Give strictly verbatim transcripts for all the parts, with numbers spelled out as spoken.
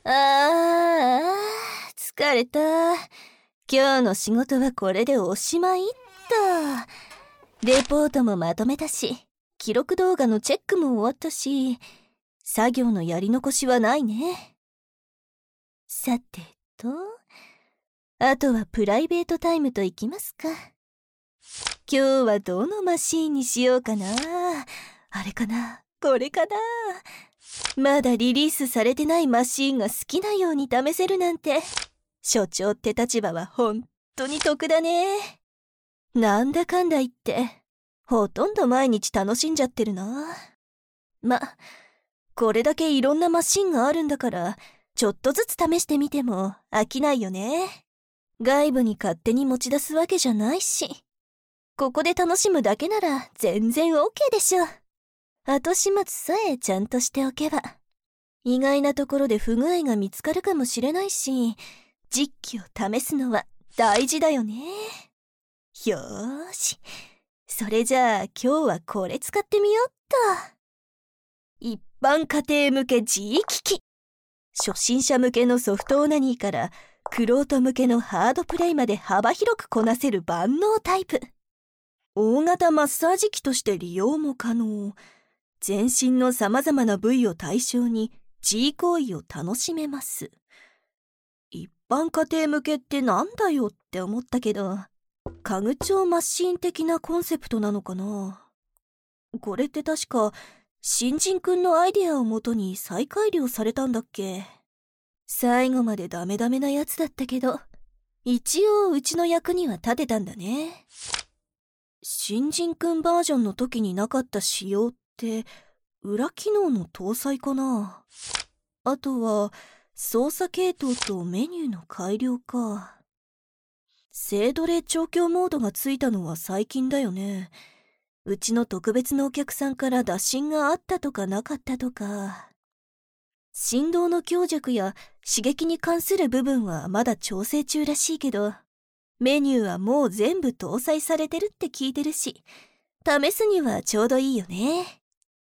あー、疲れた。今日の仕事はこれでおしまいっと。レポートもまとめたし、記録動画のチェックも終わったし、作業のやり残しはないね。さてと、あとはプライベートタイムといきますか。今日はどのマシーンにしようかな。あれかな、これかな。まだリリースされてないマシーンが好きなように試せるなんて、所長って立場は本当に得だね。なんだかんだ言ってほとんど毎日楽しんじゃってるな。ま、これだけいろんなマシンがあるんだから、ちょっとずつ試してみても飽きないよね。外部に勝手に持ち出すわけじゃないし、ここで楽しむだけなら全然 OK でしょ。後始末さえちゃんとしておけば、意外なところで不具合が見つかるかもしれないし、実機を試すのは大事だよね。よーし、それじゃあ今日はこれ使ってみよっと。一般家庭向け G 機器。初心者向けのソフトオナニーから玄人向けのハードプレイまで幅広くこなせる万能タイプ。大型マッサージ機として利用も可能。全身の様々な部位を対象に G 行為を楽しめます。一般家庭向けってなんだよって思ったけど、家具調マシーン的なコンセプトなのかな。これって確か新人くんのアイデアをもとに再改良されたんだっけ。最後までダメダメなやつだったけど、一応うちの役には立てたんだね。新人くんバージョンの時になかった仕様って裏機能の搭載かな。あとは操作系統とメニューの改良か。静奴隷調教モードがついたのは最近だよね。うちの特別なお客さんから打診があったとかなかったとか。振動の強弱や刺激に関する部分はまだ調整中らしいけど、メニューはもう全部搭載されてるって聞いてるし、試すにはちょうどいいよね。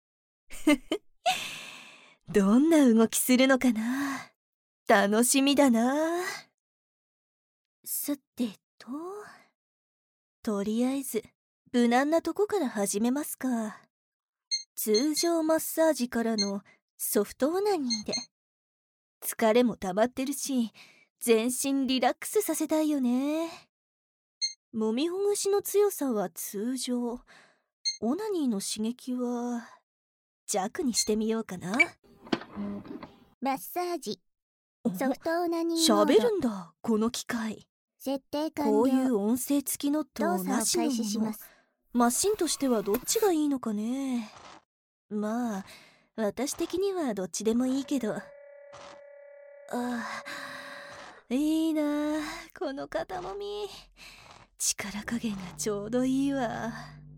どんな動きするのかな。楽しみだな。さてと、とりあえず無難なとこから始めますか。通常マッサージからのソフトオナニーで。疲れも溜まってるし、全身リラックスさせたいよね。揉みほぐしの強さは通常、オナニーの刺激は弱にしてみようかな。 マッサージソフトオナニーモード。 喋るんだこの機械。 設定完了。 こういう音声付きのと動作をなしの開始しもの、 ます。 マシンとしてはどっちがいいのかね。まあ私的にはどっちでもいいけど。ああ、いいなあこの肩もみ。力加減がちょうどいいわ。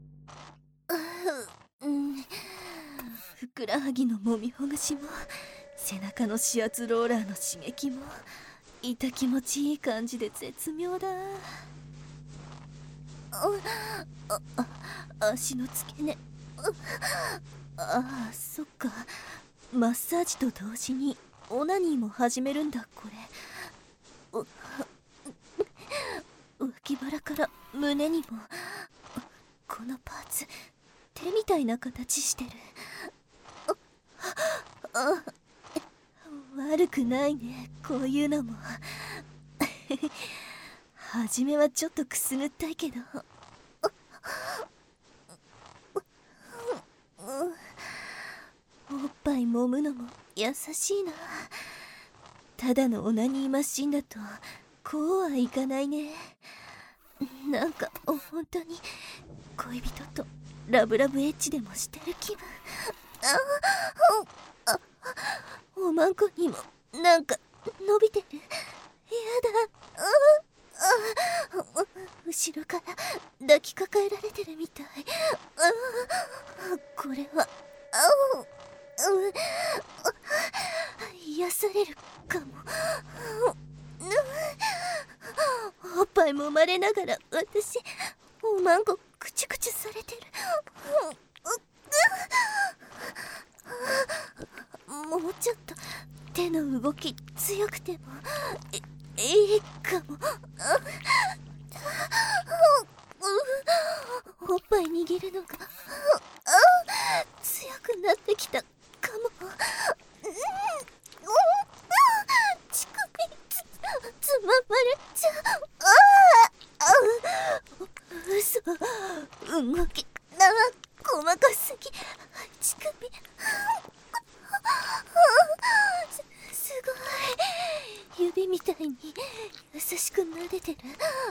うん、ふくらはぎのもみほぐしも、背中の指圧ローラーの刺激も、痛気持ちいい感じで絶妙だ。ああ、足の付け根。ああ、そっか。マッサージと同時にオナニーも始めるんだこれ。脇腹から胸にも、このパーツ手みたいな形してる。ああ、悪くないねこういうのも。初めはちょっとくすぐったいけど、おっぱい揉むのも優しいな。ただのオナニーマシンだとこうはいかないね。なんか本当に恋人とラブラブエッチでもしてる気分。ああ、おまんこにもなんか伸びてる。やだ。ああ、後ろから抱きかかえられてるみたい。あ、これはあ、う、癒されるかも。おっぱいもまれながら私おまんこくちゅくちゅされてる。もうちょっと手の動き強くてもえいいかも。おっぱい握るのが強くなってきたかも。乳首つつままれちゃう。嘘、動きな細かすぎ。乳首す、すごい。指みたいに優しく撫でてる。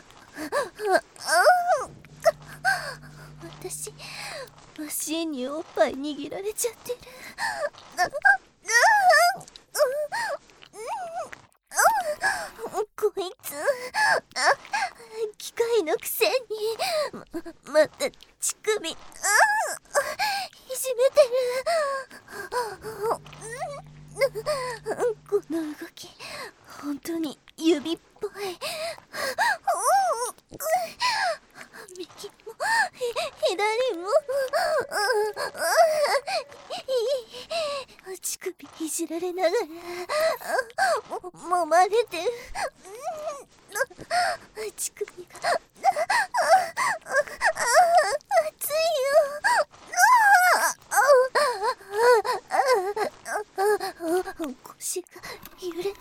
私マシーンにおっぱい握られちゃってる。こいつ機械のくせに ま, また乳首いじめてる。この動き本当に指っぽい。右も左も乳首いじられながらも揉まれてる。乳首が熱いよ。腰が揺れてる。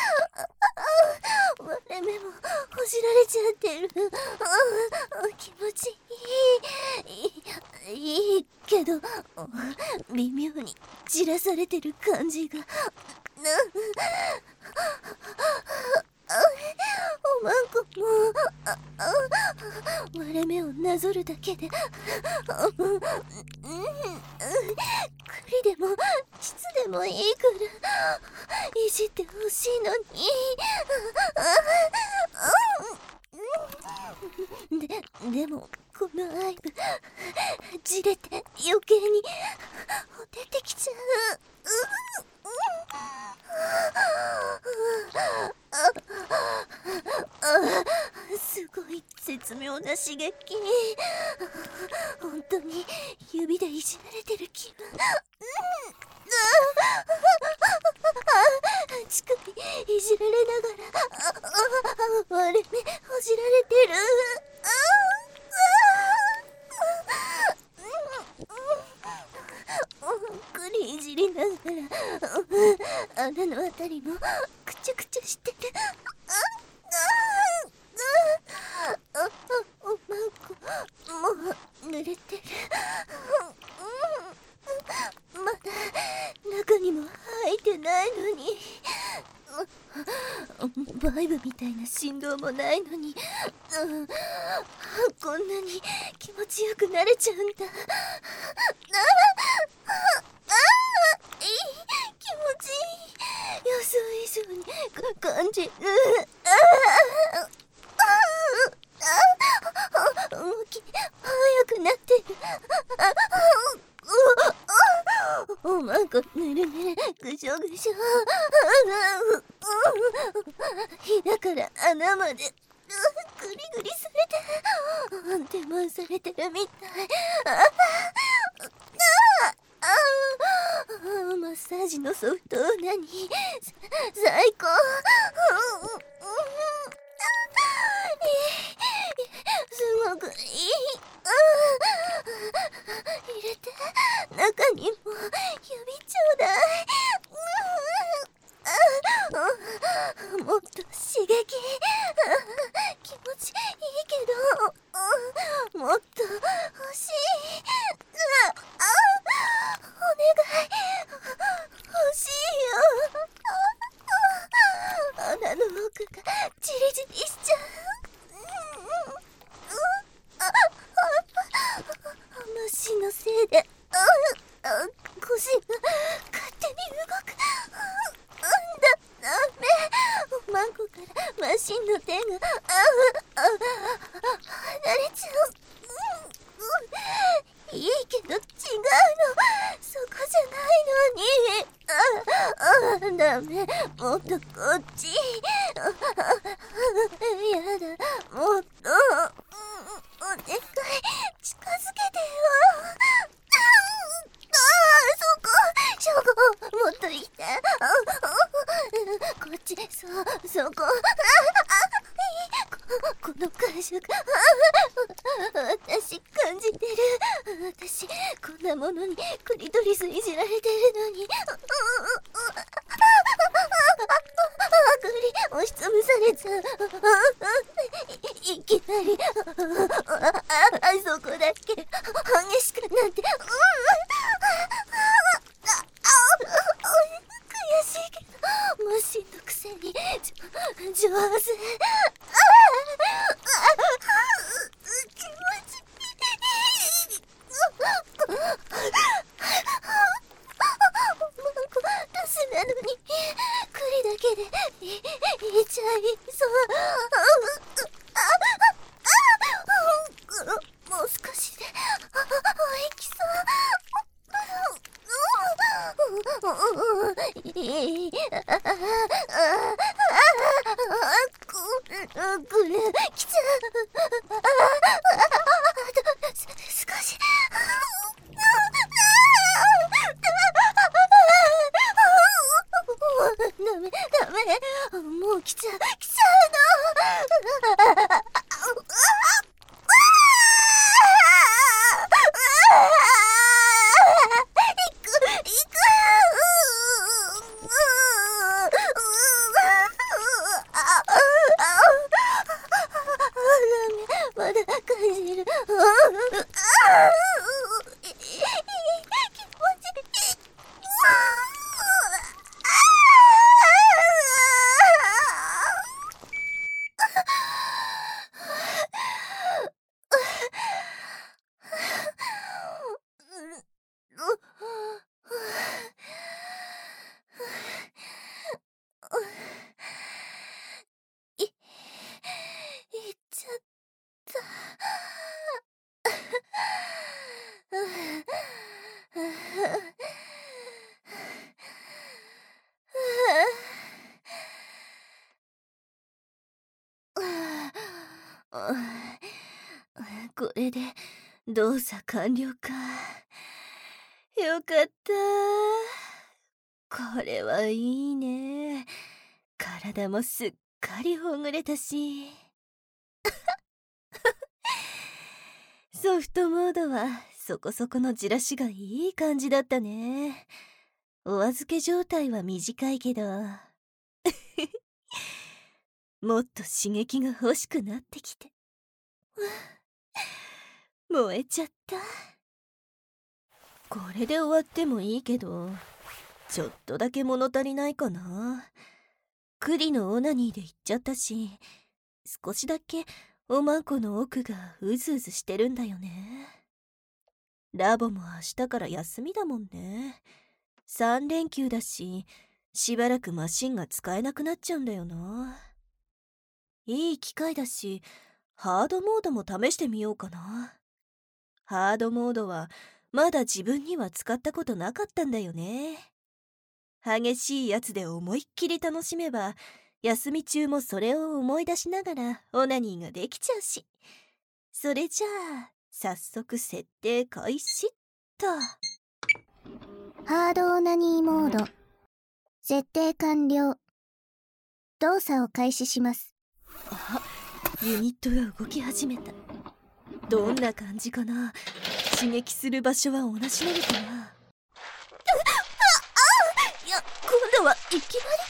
割れ目もほじられちゃってる。気持ちいい。いいけど微妙にじらされてる感じが。おまんこも割れ目をなぞるだけで栗でも膣でもいいからいじってほしいのに。で、でもこのアイブじれて余計に出てきちゃう。すごい絶妙な刺激。本当に指でいじられてる気分。乳首いじられながら割れ目ほじられてる。栗いじりながら穴のあたりもくちゃくちゃしてる。おまんこもう濡れてる。まだ中にも入ってないのに。バイブみたいな振動もないのに、うん、こんなに気持ちよくなれちゃうんだ。いい気持ちいい。予想以上に感じる。動き速くなってる。おまんこぬるぬるぐしょぐしょ。ひだから穴までグリグリされて手回されてるみたい。マッサージのソフトオナニー最高。すごくいい。入れて中にも指ちょうだい。もっと刺激気持ちいいけどもっと欲しい。お願い欲しいよ。穴の奥がジリジリしちゃう。虫のせいで腰が勝手に動く。だ、ダメ。おまんこからマシンの手が離れちゃう。いいけど違うの。そこじゃないのに。ダメ。もっとこっち。やだ。もっとお願い近づけてよ。ああ、そこそこもっといて。 ち、そう、そこ。この感触、私感じてる。私、こんなものにクリトリスいじられてるのに。グリ、押しつぶされちゃう。いきなり、あそこだけ激しくなって。悔しいけど、無心のくせに上手。気持ちいい。タスなのに栗だけでいいっちゃいそう。もう少しでいきそう。くるきちゃう。あと少し。ダメダメ、もう来ちゃう来ちゃうの。まだ感じる。気持ちいい。い、いっちゃった。これで動作完了か。よかった。これはいいね。体もすっかりほぐれたし。ソフトモードはそこそこのじらしがいい感じだったね。お預け状態は短いけどもっと刺激が欲しくなってきて燃えちゃった。これで終わってもいいけど、ちょっとだけ物足りないかな。栗のオナニーで言っちゃったし、少しだけおまんこの奥がうずうずしてるんだよね。ラボも明日から休みだもんね。さん連休だし、しばらくマシンが使えなくなっちゃうんだよな。いい機会だし、ハードモードも試してみようかな。ハードモードはまだ自分には使ったことなかったんだよね。激しいやつで思いっきり楽しめば、休み中もそれを思い出しながらオナニーができちゃうし。それじゃあ早速設定開始っと。 ハードオナニーモード設定完了。動作を開始します。 あ、ユニットが動き始めた。どんな感じかな。刺激する場所は同じなのかな。いや、今度はいきなり。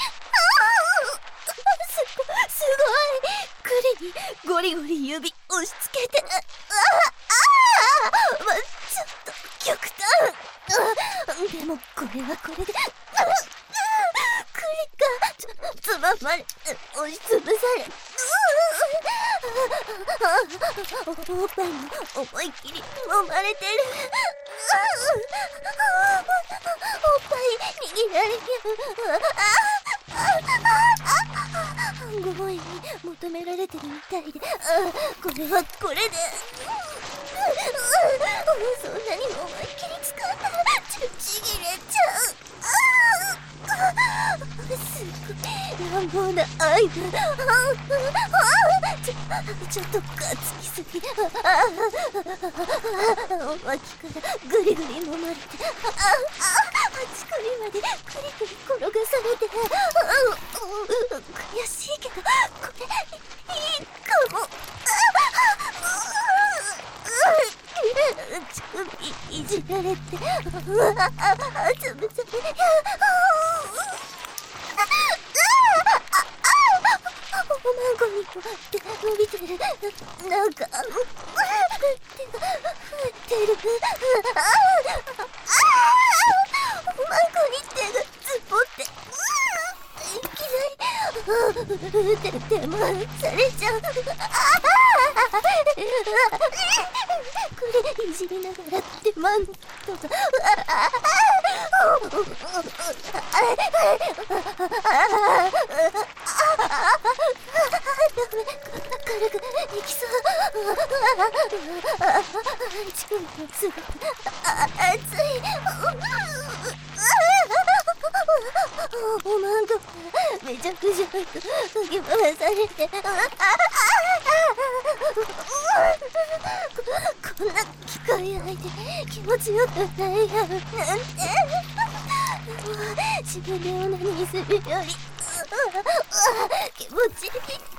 すごすごい。栗にゴリゴリ指押し付けて。あああ、ま、ちょっと極端。でもこれはこれで。栗がつ、つままれ、押しつぶされ。おっぱいも思いっきり揉まれてる。おっぱい握られてる。ごいに求められてるみたいで、これはこれで。そんなに思いっきり使ったらちちぎれちゃう。すごい乱暴な愛が。ちょ、ちょっとガツきすぎ。お脇からぐりぐり揉まれて、ああ、あちこりまでくりくり転がされて、う手が伸びてる。なんか手が増えてる。あああおまんこに手がつっぽっていきなりででもされちゃう。あこれいじりながら手間とか軽くいきそう。チクのすぐ熱い。おまんこめちゃくちゃかき回されて、こんな機械相手気持ちよくないやろなんて。自分でオナニーするより気持ちいい。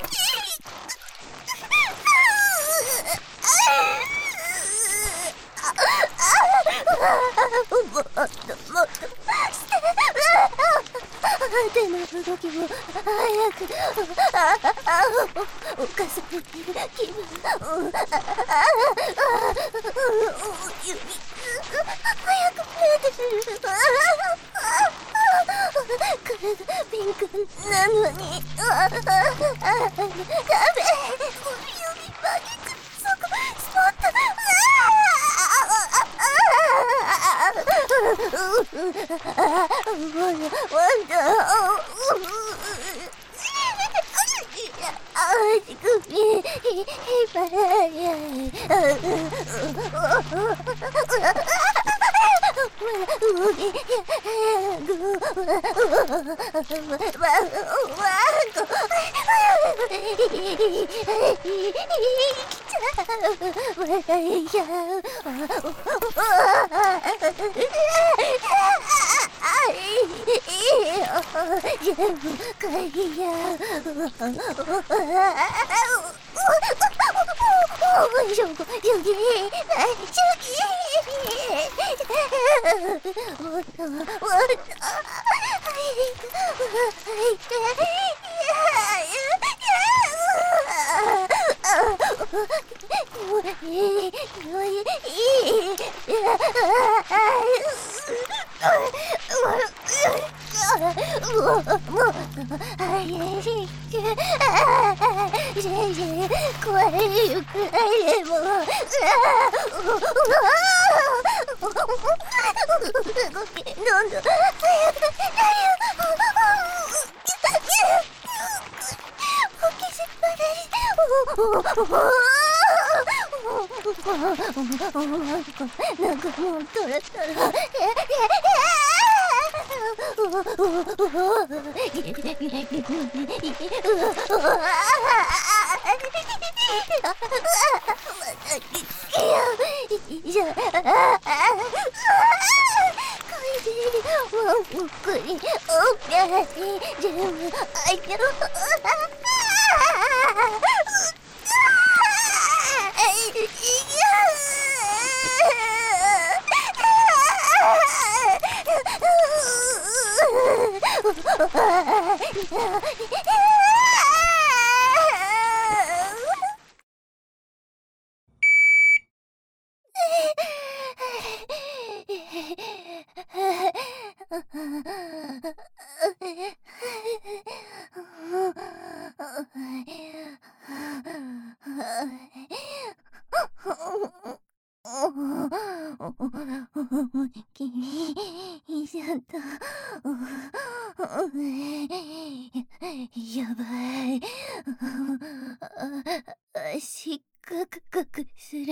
もっともっとして手の動きも早く。犯されてる気分。指早く増えてる。体ピンクなのにダメ。指曲げてそこスポット。ワンダ足首引っ張られ。動き笑いちゃう。全部かいやおしょこしょきしょきもっともっとなんかもうトラトラ君ちゃんとやばい。しかくかくする。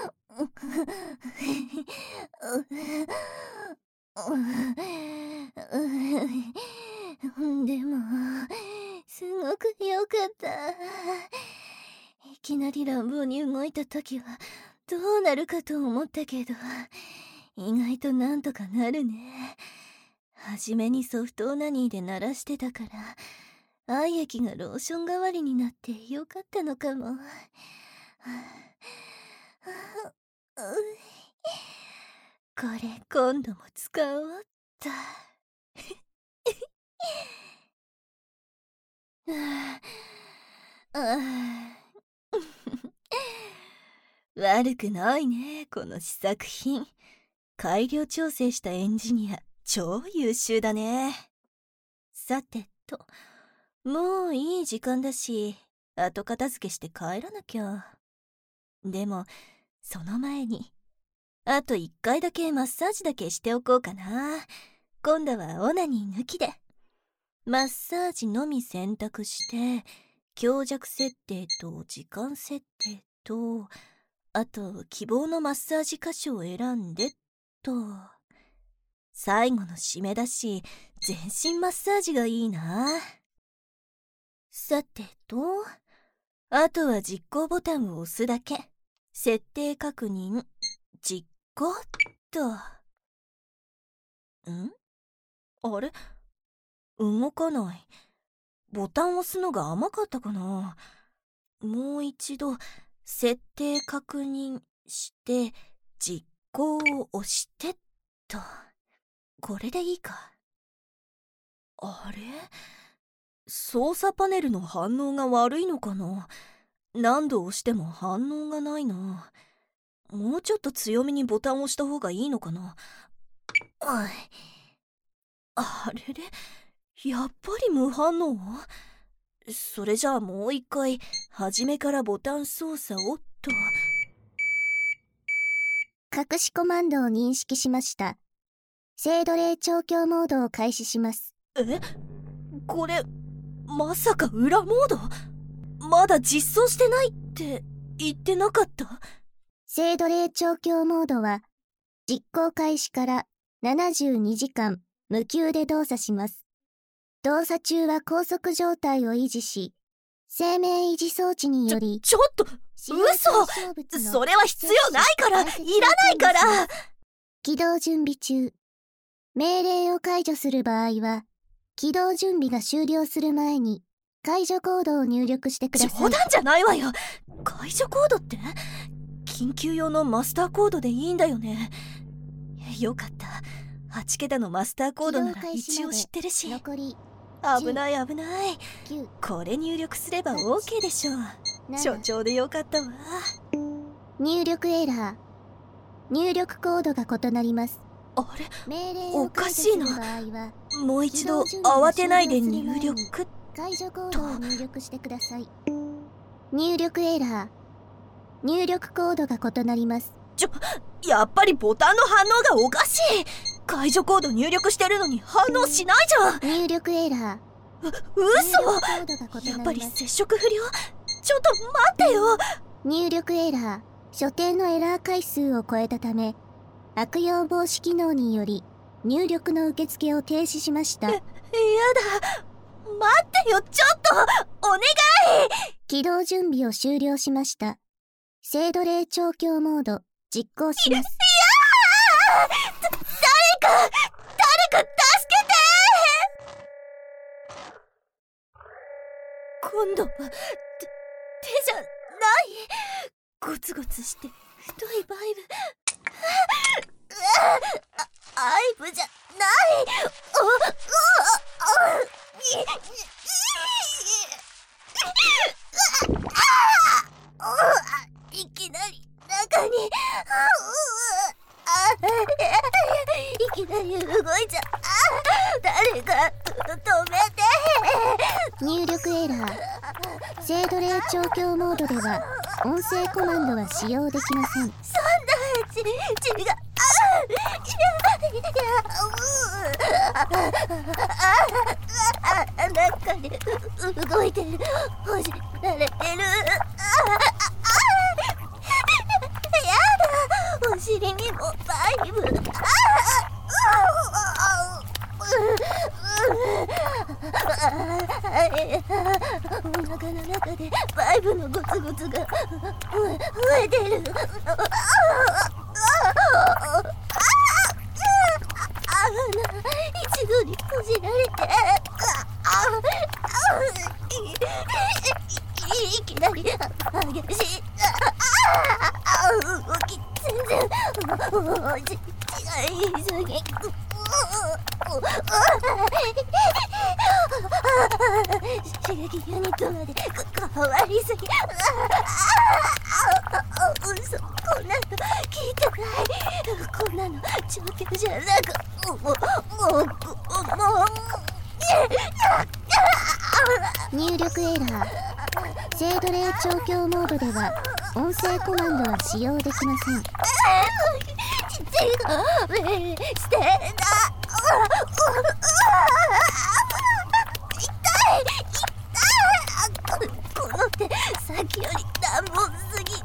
でもすごく良かった。いきなり乱暴に動いた時はどうなるかと思ったけど、意外となんとかなるね。はじめにソフトオナニーで鳴らしてたから愛液がローション代わりになってよかったのかも。これ今度も使おうっと。 悪くないね、この試作品。改良調整したエンジニア、超優秀だね。さてと、もういい時間だし、後片付けして帰らなきゃ。でも、その前に、あと一回だけマッサージだけしておこうかな。今度はオナニー抜きで。マッサージのみ選択して、強弱設定と時間設定と、あと希望のマッサージ箇所を選んでと。最後の締めだし、全身マッサージがいいな。さてと、あとは実行ボタンを押すだけ。設定確認、実行っと。ん？あれ？動かない。ボタンを押すのが甘かったかな。もう一度設定確認して実行を押してっと。これでいいか。あれ？操作パネルの反応が悪いのかな。何度押しても反応がないな。もうちょっと強めにボタンを押した方がいいのかな。あれれ、やっぱり無反応？それじゃあもう一回初めからボタン操作をと。 隠しコマンドを認識しました。精奴隷調教モードを開始します。 え？これまさか裏モード？まだ実装してないって言ってなかった？ 精奴隷調教モードは実行開始からななじゅうにじかん無休で動作します。動作中は高速状態を維持し、生命維持装置によりちょ、ちょっと嘘！それは必要ないから、いらないから。 起動準備中。命令を解除する場合は、起動準備が終了する前に解除コードを入力してください。 冗談じゃないわよ。解除コードって？緊急用のマスターコードでいいんだよね。よかった。はちけたのマスターコードなら一応知ってるし。 残り危ない危ない。これ入力すれば オーケー でしょ。所長でよかったわ。 入力エラー。入力コードが異なります。 あれ？おかしいな。もう一度慌てないで入力。 解除コードを入力してください。入力エラー。入力コードが異なります。 ちょ、やっぱりボタンの反応がおかしい。解除コード入力してるのに反応しないじゃん。 入力エラー。 う、嘘。やっぱり接触不良？ちょっと待ってよ。 入力エラー。所定のエラー回数を超えたため、悪用防止機能により入力の受付を停止しました。やだ。 待ってよ、ちょっとお願い。 起動準備を終了しました。精奴隷調教モード実行します。いやー！誰か誰か助けて！今度は手、手じゃない。ゴツゴツして太いバイブ。アイブじゃない。お、お、お、いきなり中にいきなり動いちゃう。誰か止めて。 入力エラー。精奴隷調教モードでは音声コマンドは使用できません。 そんなち、ちが中で動いてる。押しられてる。やだ。お尻にもバイブ。お腹の中でバイブのゴツゴツが増えてる。一度に閉じられて、いきなり激しい動き。全然ち急ぎ。心射撃ユニットまで変わりすぎ。嘘、こんなの聞いてない。こんなの状況じゃなく、もうもうもう入力エラー。性奴隷調教モードでは音声コマンドは使用できません。 違うしてな。痛い痛い。この手さっきより暖房すぎ。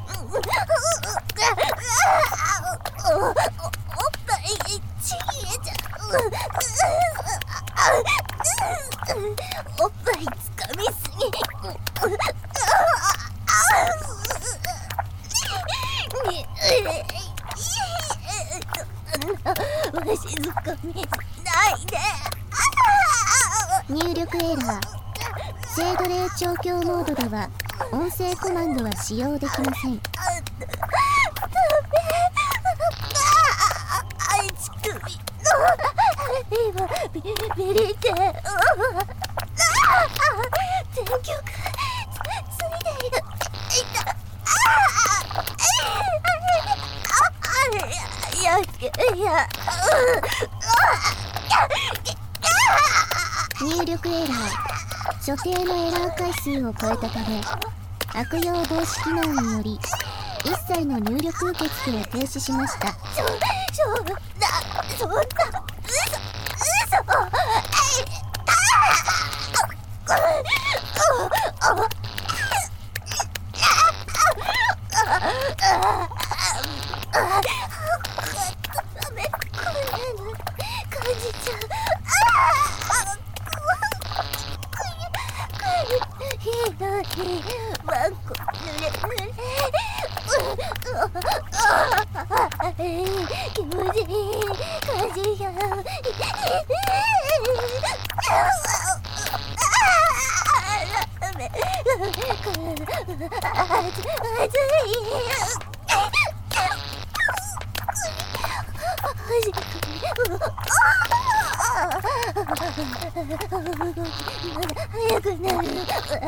おっぱいちぎれちゃう。おっぱいつかみすぎ。わしずかみないで。 入力エラー。性奴隷調教モードでは音声コマンドは使用できません。 あいち首今ビビリって天気がついている。いた。いやいや。 入力エラー。所定のエラー回数を超えたため悪用防止機能により一切の入力受付を停止しました。 ちょ、ちょ、な、そんな、嘘、嘘、えい、ああ、ああ、ダメ、こんなの感じちゃう。ひどい、ワンコ濡れ濡れ。気持ちいい感じや。ダメ、熱い。早くなる。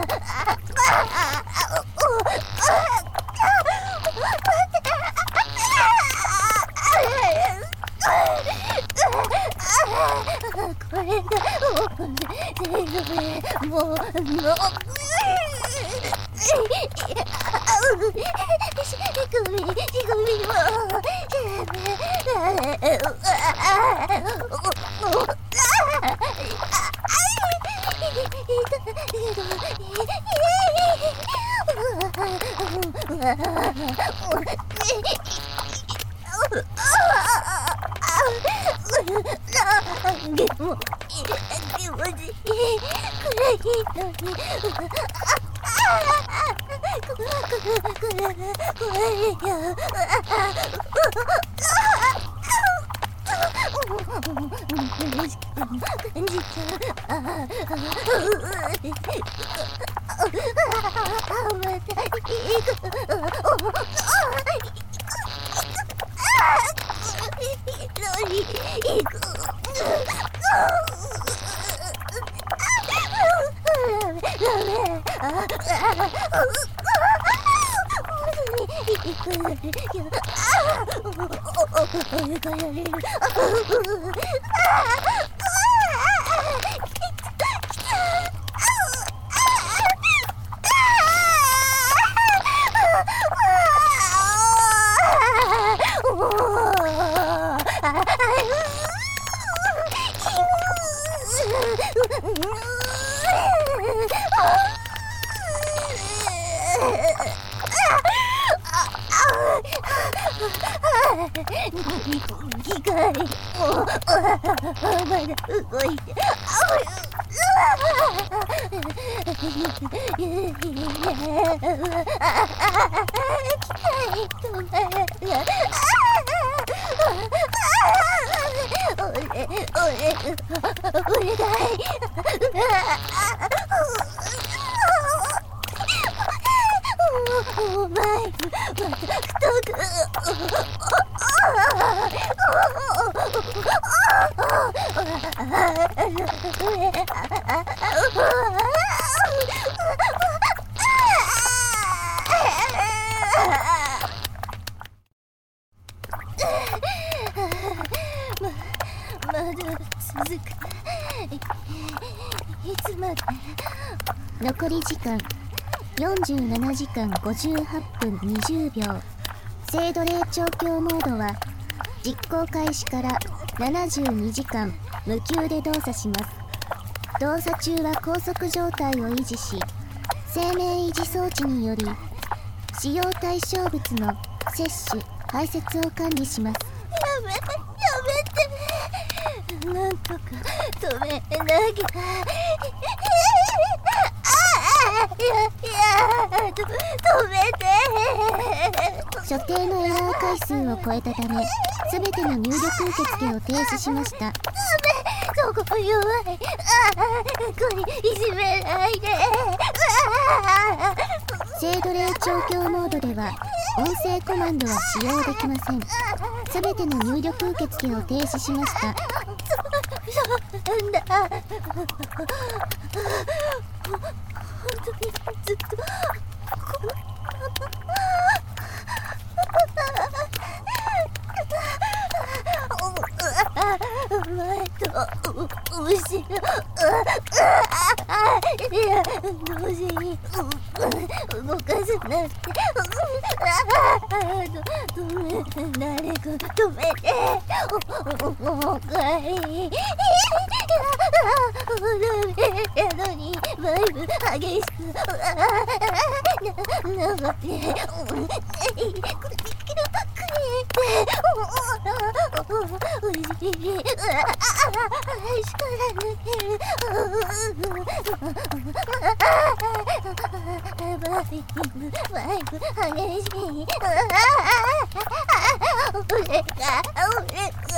これがもうもう首首もでも気持ちいいくらいいのに。怖いよ。嬉しく感じちゃう。また行く。行く。機械もうまだ動いて。お前また太く。 まだ続く。いつまで？ 残り時間よんじゅうななじかんごじゅうはっぷんにじゅうびょう。精度霊調教モードは実行開始からななじゅうにじかん無給で動作します。動作中は拘束状態を維持し、生命維持装置により使用対象物の摂取排泄を管理します。 やめやめて、なんとか止めなきゃ。いやいや、と止めて。 所定のエラー回数を超えたため、すべての入力受付を停止しました。 そこ弱い。ああ、これいじめないで。 精度霊調教モードでは音声コマンドは使用できません。すべての入力受付を停止しました。 そうなんだ。本当にずっとこの前と後ろ、いや同時に動かすなんて、止め、誰か止めて、もう一回。やのにバイブ激しくなっておいしい、力抜ける。バイブバイブ激しい。俺か俺か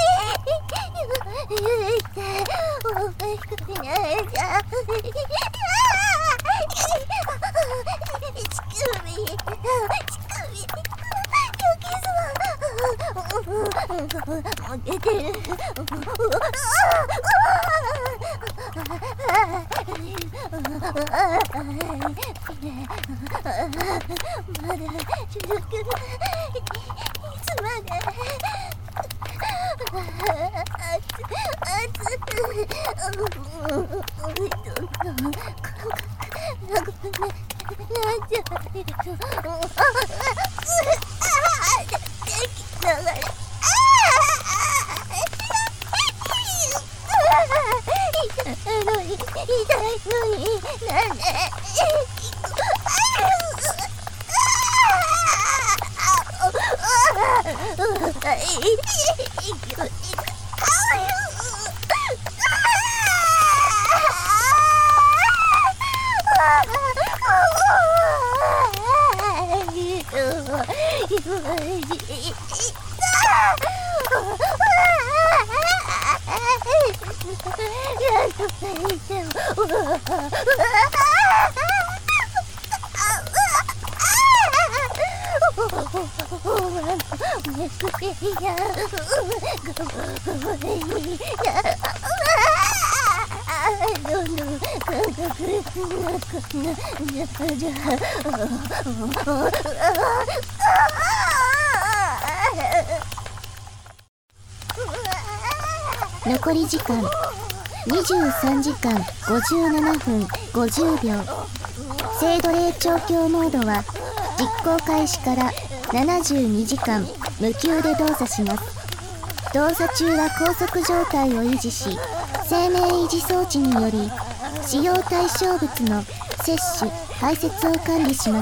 おかしくないか。乳首乳首もう出てる。まだ続く。いつまで？ 残り時間にじゅうさんじかんごじゅうななふんごじゅうびょう。精度霊調教モードは実行開始からななじゅうにじかん無給で動作します。動作中は拘束状態を維持し、生命維持装置により使用対象物の摂取排泄を管理します。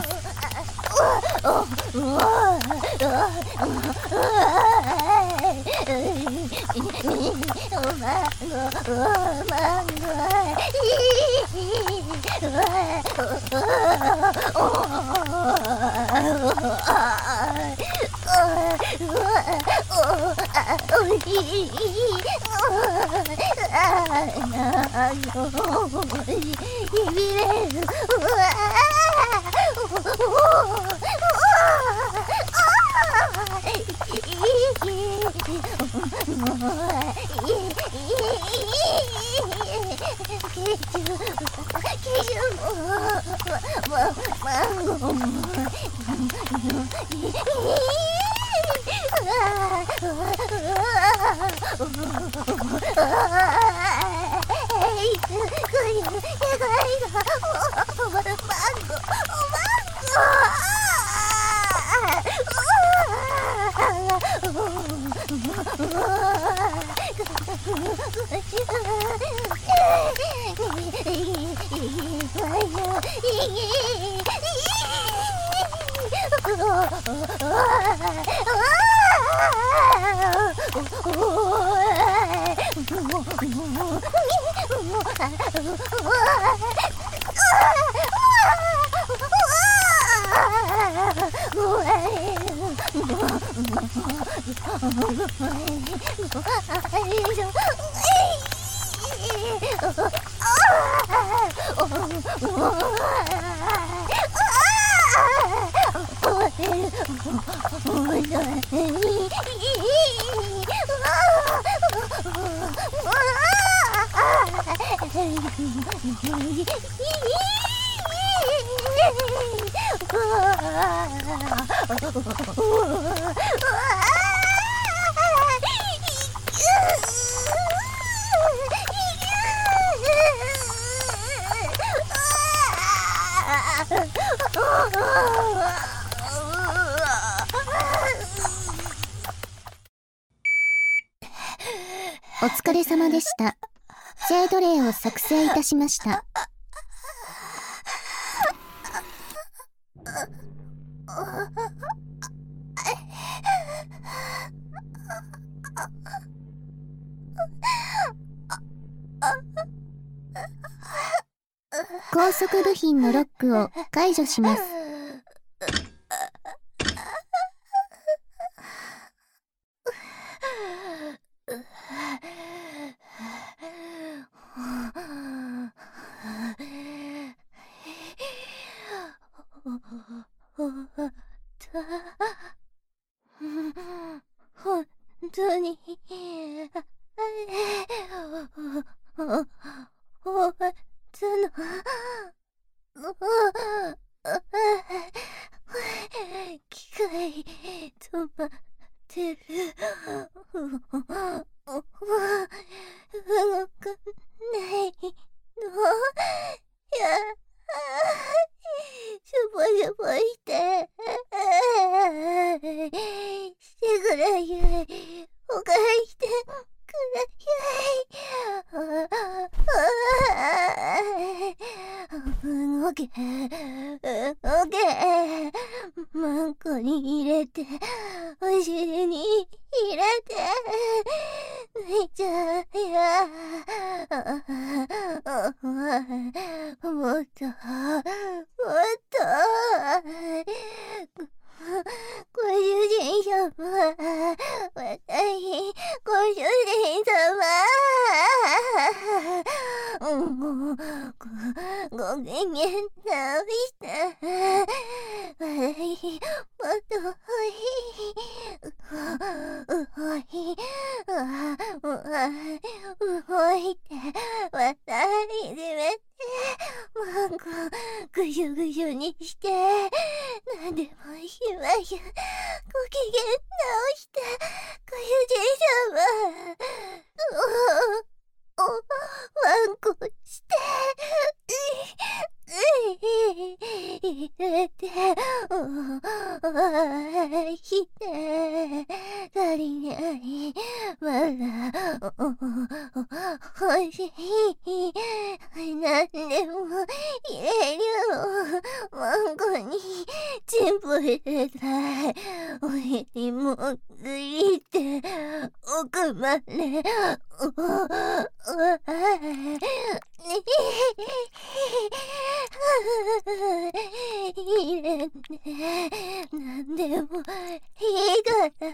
結局お疲れ様でした。制度例を作成いたしました。高速部品のロックを解除します。 本当に終わったの。機械止まってる。動かないの。いや、しょぼしょぼしてしてくらいおかしてくらい。動け動け、マンコに入れて、お尻に入れて抜いちゃうよ。もっともっとご主人様、私ご主人様、もうごご機嫌直した。私もっとおいおい動いて渡り始めて、マンコぐしゅぐしゅにして、なんでもいいわよ。ご機嫌直したご主人様、おおワンコして入れて、おして足りない、まだ欲しい、なんでも入れるよ。マンコに全部入れたい。お尻もぐいて奥までおお入れて、なんでもいいから。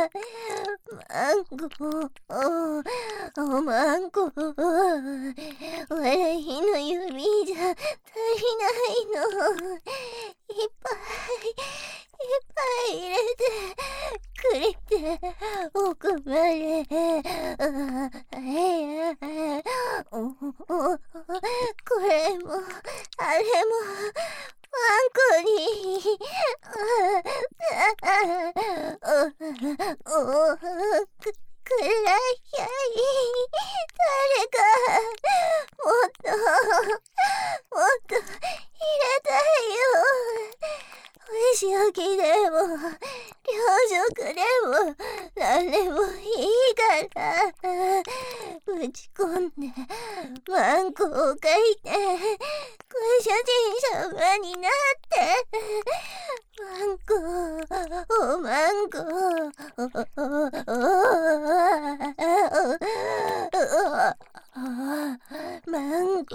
マンコおマンコ、私の指じゃ足りないの。いっぱいいっぱい入れてくれて、奥までこれもあれもワンコにくらいやい誰かもっともっと入れたいよ。お仕置きでも両食でも何でもいいからぶち込んでマンコを描いてご主人様になってマンコおマンコマンコ